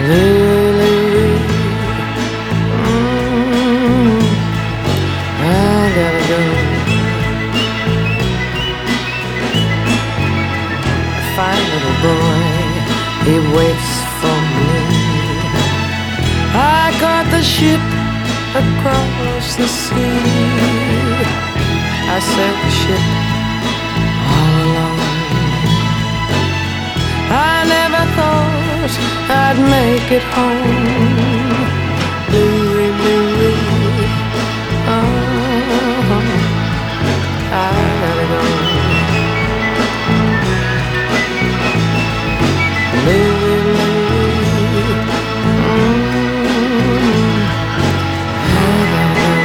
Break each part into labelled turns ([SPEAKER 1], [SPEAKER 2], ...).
[SPEAKER 1] Louie, I gotta go. A fine little boy, he waits for me. I caught the ship across the sea. I sailed the ship all alone. I never thought I'd make it home. Louie, Louie, oh, I gotta go. Louie, Louie, I gotta go.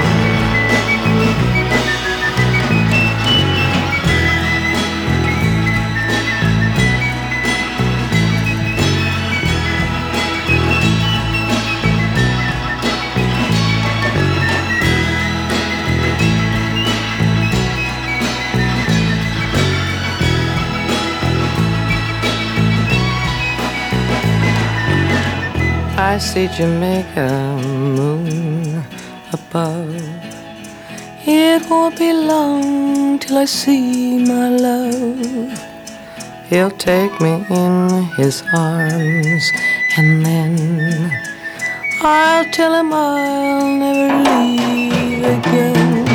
[SPEAKER 1] I see Jamaica moon above. It won't be long till I see my love. He'll take me in his arms, and then I'll tell him I'll never leave again.